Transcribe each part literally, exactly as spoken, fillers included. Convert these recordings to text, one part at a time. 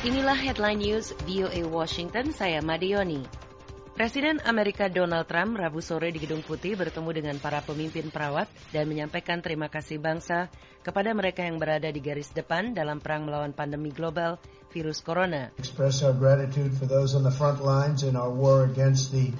Inilah headline news V O A Washington, saya Madioni. Presiden Amerika Donald Trump Rabu sore di Gedung Putih bertemu dengan para pemimpin perawat dan menyampaikan terima kasih bangsa kepada mereka yang berada di garis depan dalam perang melawan pandemi global virus corona. Express our gratitude for those on the front lines in our war against the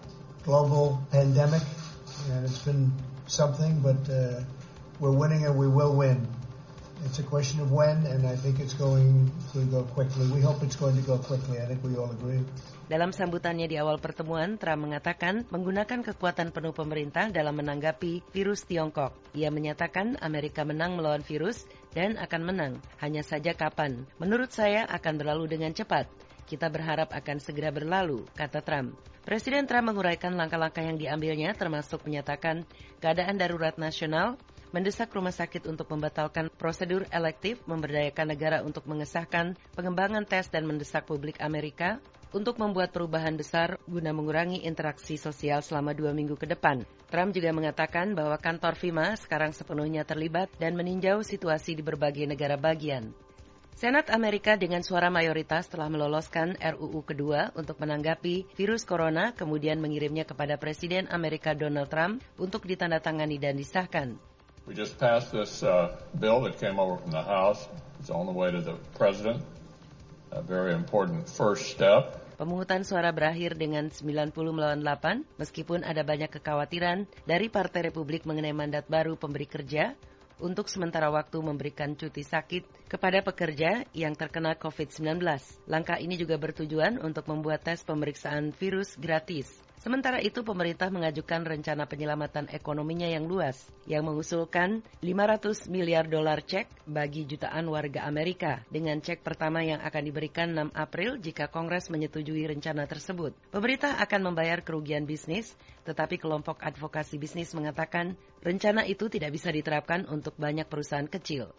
global pandemic. And it's been something, but uh, we're winning and we will win. It's a question of when, and I think it's going to go quickly. We hope it's going to go quickly. I think we all agree. Dalam sambutannya di awal pertemuan, Trump mengatakan menggunakan kekuatan penuh pemerintah dalam menanggapi virus Tiongkok. Ia menyatakan Amerika menang melawan virus dan akan menang. Hanya saja kapan? Menurut saya akan berlalu dengan cepat. Kita berharap akan segera berlalu, kata Trump. Presiden Trump menguraikan langkah-langkah yang diambilnya termasuk menyatakan keadaan darurat nasional, mendesak rumah sakit untuk membatalkan prosedur elektif, memberdayakan negara untuk mengesahkan pengembangan tes dan mendesak publik Amerika untuk membuat perubahan besar guna mengurangi interaksi sosial selama dua minggu ke depan. Trump juga mengatakan bahwa kantor FEMA sekarang sepenuhnya terlibat dan meninjau situasi di berbagai negara bagian. Senat Amerika dengan suara mayoritas telah meloloskan R U U kedua untuk menanggapi virus corona, kemudian mengirimnya kepada Presiden Amerika Donald Trump untuk ditandatangani dan disahkan. We just passed this uh, bill that came over from the House. It's on the way to the President. A very important first step. Pemungutan suara berakhir dengan sembilan puluh melawan delapan, meskipun ada banyak kekhawatiran dari Partai Republik mengenai mandat baru pemberi kerja untuk sementara waktu memberikan cuti sakit kepada pekerja yang terkena covid sembilan belas. Langkah ini juga bertujuan untuk membuat tes pemeriksaan virus gratis. Sementara itu, pemerintah mengajukan rencana penyelamatan ekonominya yang luas, yang mengusulkan lima ratus miliar dolar cek bagi jutaan warga Amerika, dengan cek pertama yang akan diberikan enam April jika Kongres menyetujui rencana tersebut. Pemerintah akan membayar kerugian bisnis, tetapi kelompok advokasi bisnis mengatakan rencana itu tidak bisa diterapkan untuk banyak perusahaan kecil.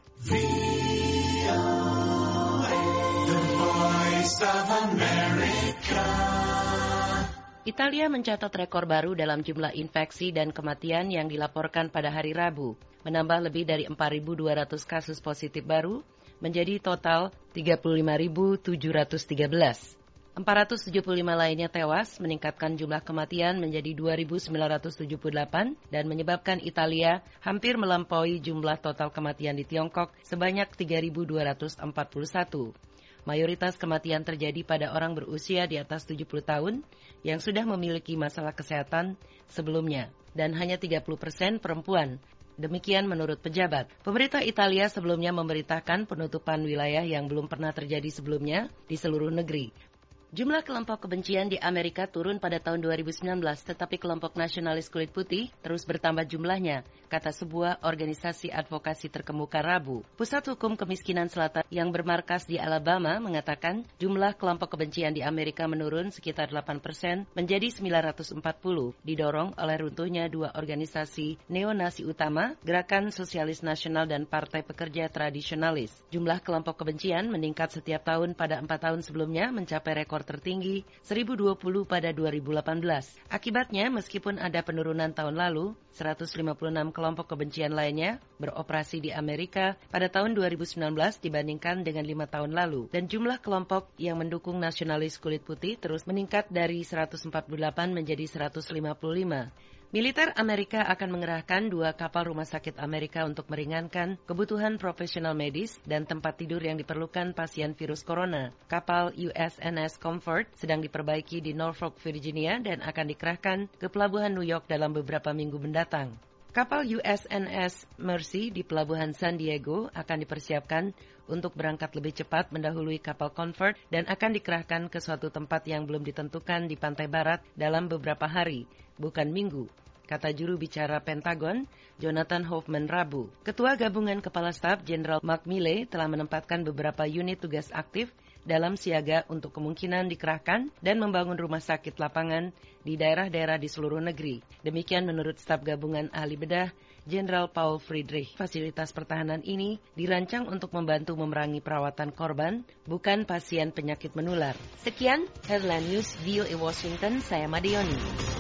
Italia mencatat rekor baru dalam jumlah infeksi dan kematian yang dilaporkan pada hari Rabu, menambah lebih dari empat ribu dua ratus kasus positif baru, menjadi total tiga puluh lima ribu tujuh ratus tiga belas. empat ratus tujuh puluh lima lainnya tewas, meningkatkan jumlah kematian menjadi dua ribu sembilan ratus tujuh puluh delapan dan menyebabkan Italia hampir melampaui jumlah total kematian di Tiongkok sebanyak tiga ribu dua ratus empat puluh satu. Mayoritas kematian terjadi pada orang berusia di atas tujuh puluh tahun yang sudah memiliki masalah kesehatan sebelumnya, dan hanya tiga puluh persen perempuan. Demikian menurut pejabat. Pemerintah Italia sebelumnya memberitakan penutupan wilayah yang belum pernah terjadi sebelumnya di seluruh negeri. Jumlah kelompok kebencian di Amerika turun pada tahun dua ribu sembilan belas, tetapi kelompok nasionalis kulit putih terus bertambah jumlahnya, kata sebuah organisasi advokasi terkemuka Rabu. Pusat Hukum Kemiskinan Selatan yang bermarkas di Alabama mengatakan jumlah kelompok kebencian di Amerika menurun sekitar delapan persen menjadi sembilan ratus empat puluh, didorong oleh runtuhnya dua organisasi neonasi utama, Gerakan Sosialis Nasional dan Partai Pekerja Tradisionalis. Jumlah kelompok kebencian meningkat setiap tahun pada empat tahun sebelumnya, mencapai rekor tertinggi seribu dua puluh pada dua ribu delapan belas. Akibatnya, meskipun ada penurunan tahun lalu, seratus lima puluh enam kelompok kebencian lainnya beroperasi di Amerika pada tahun dua ribu sembilan belas dibandingkan dengan lima tahun lalu. Dan jumlah kelompok yang mendukung nasionalis kulit putih terus meningkat dari seratus empat puluh delapan menjadi seratus lima puluh lima. Militer Amerika akan mengerahkan dua kapal rumah sakit Amerika untuk meringankan kebutuhan profesional medis dan tempat tidur yang diperlukan pasien virus corona. Kapal U S N S Comfort sedang diperbaiki di Norfolk, Virginia dan akan dikerahkan ke pelabuhan New York dalam beberapa minggu mendatang. Kapal U S N S Mercy di pelabuhan San Diego akan dipersiapkan untuk berangkat lebih cepat mendahului kapal Comfort dan akan dikerahkan ke suatu tempat yang belum ditentukan di pantai barat dalam beberapa hari, bukan minggu, kata juru bicara Pentagon, Jonathan Hoffman Rabu. Ketua Gabungan Kepala Staf Jenderal Mark Milley telah menempatkan beberapa unit tugas aktif dalam siaga untuk kemungkinan dikerahkan dan membangun rumah sakit lapangan di daerah-daerah di seluruh negeri. Demikian menurut staf gabungan ahli bedah, Jenderal Paul Friedrich. Fasilitas pertahanan ini dirancang untuk membantu memerangi perawatan korban, bukan pasien penyakit menular. Sekian, Headline News V O A Washington, saya Madioni.